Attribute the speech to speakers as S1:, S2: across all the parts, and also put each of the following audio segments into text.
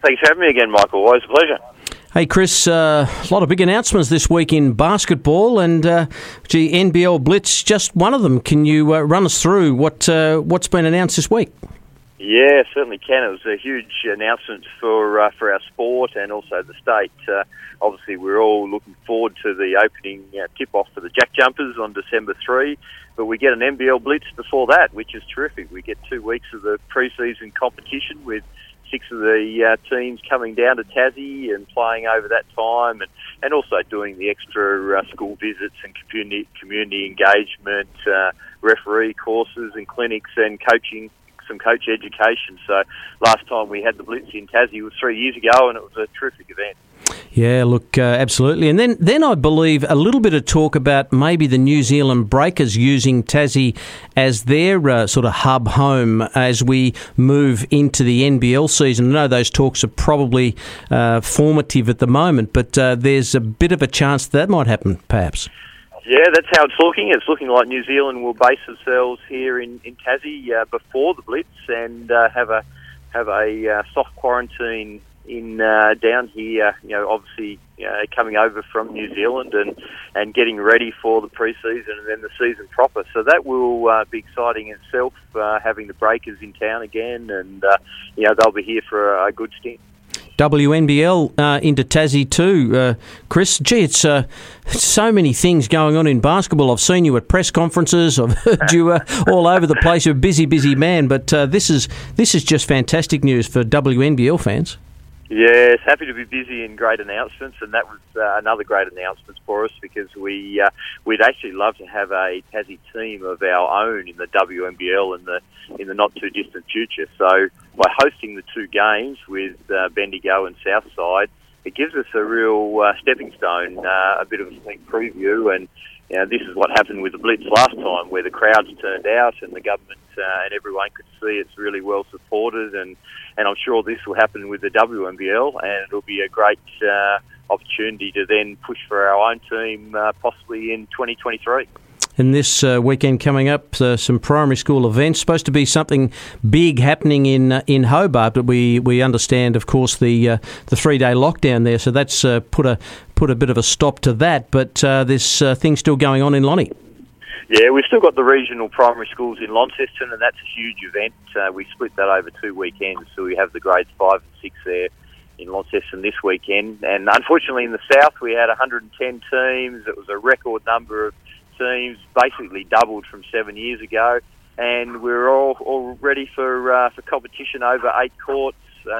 S1: Thanks for having me again, Michael. Always a pleasure.
S2: Hey Chris, a lot of big announcements this week in basketball, and NBL Blitz, just one of them. Can you run us through what's been announced this week?
S1: Yeah, certainly can. It was a huge announcement for our sport and also the state. Obviously, we're all looking forward to the opening tip-off for the Jack Jumpers on December 3, but we get an NBL Blitz before that, which is terrific. We get 2 weeks of the pre-season competition with 6 of the teams coming down to Tassie and playing over that time, and also doing the extra school visits and community engagement, referee courses and clinics and coaching, some coach education. So last time we had the Blitz in Tassie was 3 years ago, and it was a terrific event.
S2: Yeah, look, absolutely. And then I believe a little bit of talk about maybe the New Zealand Breakers using Tassie as their sort of hub home as we move into the NBL season. I know those talks are probably formative at the moment, but there's a bit of a chance that might happen, perhaps.
S1: Yeah, that's how it's looking. It's looking like New Zealand will base themselves here in Tassie before the Blitz and have a soft quarantine in down here. Obviously coming over from New Zealand and getting ready for the pre-season and then the season proper. So that will be exciting in itself. Having the Breakers in town again, and they'll be here for a good stint.
S2: WNBL into Tassie too. Chris, gee, it's so many things going on in basketball. I've seen you at press conferences. I've heard you all over the place. You're a busy man. But this is just fantastic news for WNBL fans.
S1: Yes, happy to be busy and great announcements, and that was another great announcement for us because we'd actually love to have a Tassie team of our own in the WNBL in the not too distant future. So by hosting the 2 games with Bendigo and Southside, it gives us a real stepping stone, a bit of a sneak preview, and this is what happened with the Blitz last time, where the crowds turned out and the government and everyone could see it's really well supported, and I'm sure this will happen with the WNBL, and it'll be a great opportunity to then push for our own team possibly in 2023.
S2: And this weekend coming up, some primary school events. Supposed to be something big happening in Hobart, but we understand, of course, the 3-day lockdown there. So that's put a bit of a stop to that. But there's things still going on in Lonnie.
S1: Yeah, we've still got the regional primary schools in Launceston, and that's a huge event. We split that over 2 weekends, so we have the grades 5 and 6 there in Launceston this weekend. And unfortunately, in the south, we had 110 teams. It was a record number of teams, basically doubled from 7 years ago, and we're all ready for competition over 8 courts.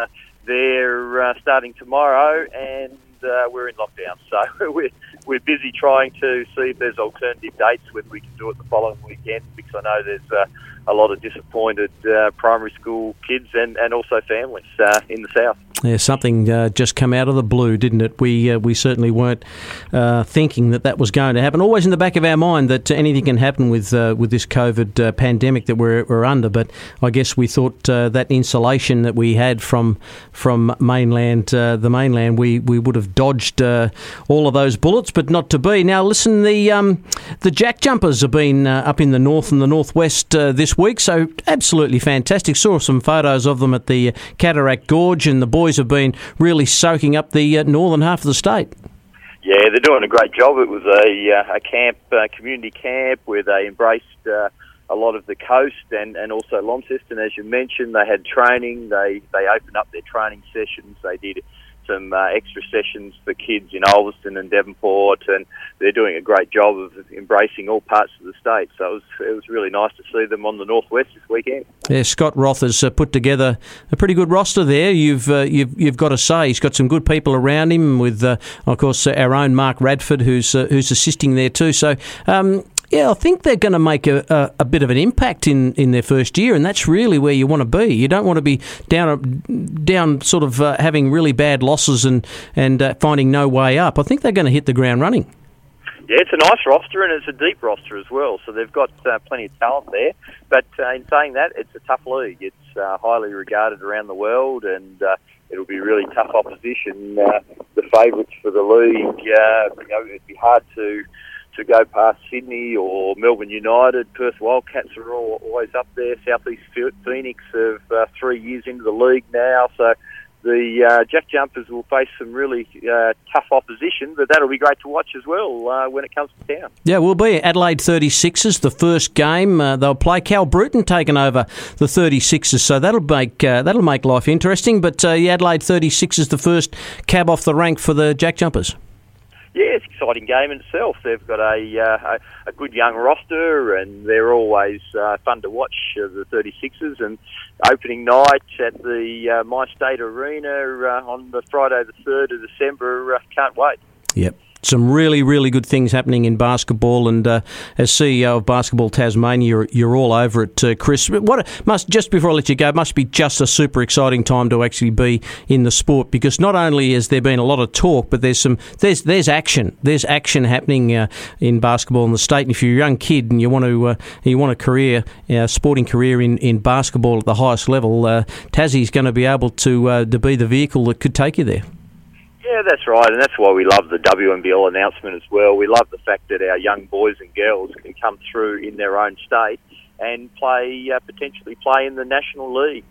S1: They're starting tomorrow, and we're in lockdown, so we're busy trying to see if there's alternative dates, whether we can do it the following weekend, because I know there's a lot of disappointed primary school kids and also families in the south.
S2: Yeah, something just come out of the blue, didn't it? We certainly weren't thinking that was going to happen. Always in the back of our mind that anything can happen with this COVID pandemic that we're under. But I guess we thought that insulation that we had from mainland, the mainland, we would have dodged all of those bullets, but not to be. Now, listen, the Jack Jumpers have been up in the north and the northwest this week, so absolutely fantastic. Saw some photos of them at the Cataract Gorge, and the boys have been really soaking up the northern half of the state.
S1: Yeah, they're doing a great job. It was a camp, community camp, where they embraced a lot of the coast and also Launceston, as you mentioned. They had training. They opened up their training sessions. They did some extra sessions for kids in Ulverstone and Devonport, and they're doing a great job of embracing all parts of the state. So it was really nice to see them on the northwest this weekend. Yeah,
S2: Scott Roth has put together a pretty good roster there. You've got to say he's got some good people around him, with of course our own Mark Radford, who's assisting there too. So. Yeah, I think they're going to make a bit of an impact in their first year, and that's really where you want to be. You don't want to be down sort of having really bad losses and finding no way up. I think they're going to hit the ground running.
S1: Yeah, it's a nice roster, and it's a deep roster as well, so they've got plenty of talent there. But in saying that, it's a tough league. It's highly regarded around the world, and it'll be really tough opposition. The favourites for the league, it'd be hard to go past Sydney or Melbourne United. Perth Wildcats are always up there. Southeast Phoenix of 3 years into the league now, so the Jack Jumpers will face some really tough opposition, but that'll be great to watch as well when it comes to town.
S2: Yeah, we'll be Adelaide 36ers, the first game. They'll play Cal Bruton taking over the 36ers, so that'll make life interesting. But Adelaide 36ers, the first cab off the rank for the Jack Jumpers.
S1: Yeah, it's an exciting game in itself. They've got a good young roster, and they're always fun to watch, the 36ers. And opening night at the MyState Arena on the Friday the 3rd of December, can't wait. Yep.
S2: Some really, really good things happening in basketball, and as CEO of Basketball Tasmania, you're all over it, Chris. Just before I let you go, it must be just a super exciting time to actually be in the sport, because not only has there been a lot of talk, but there's action. There's action happening in basketball in the state. And if you're a young kid and you want a career, sporting career in basketball at the highest level, Tassie's going to be able to be the vehicle that could take you there.
S1: Yeah, that's right, and that's why we love the WNBL announcement as well. We love the fact that our young boys and girls can come through in their own state and potentially play in the National League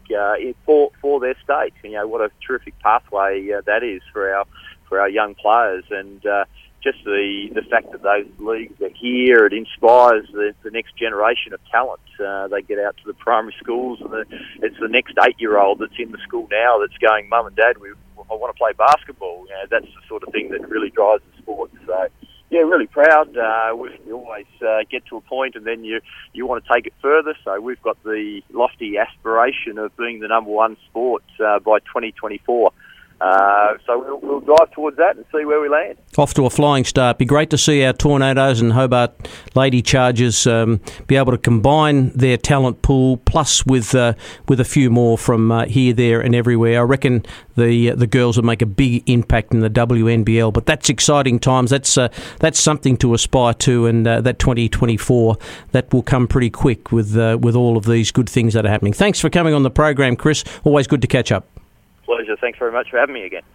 S1: for their state. What a terrific pathway that is for our young players, and just the fact that those leagues are here, it inspires the next generation of talent. They get out to the primary schools, and it's the next 8-year-old that's in the school now that's going, Mum and Dad, I want to play basketball. That's the sort of thing that really drives the sport. So, yeah, really proud. We always get to a point, and then you want to take it further. So we've got the lofty aspiration of being the number one sport by 2024. So we'll drive towards that and see where we land.
S2: Off to a flying start. Be great to see our Tornadoes and Hobart Lady Chargers be able to combine their talent pool, plus with a few more from here, there and everywhere. I reckon the girls will make a big impact in the WNBL, but that's exciting times. That's something to aspire to, and that 2024, that will come pretty quick with all of these good things that are happening. Thanks for coming on the program, Chris. Always good to catch up.
S1: Pleasure. Thanks very much for having me again.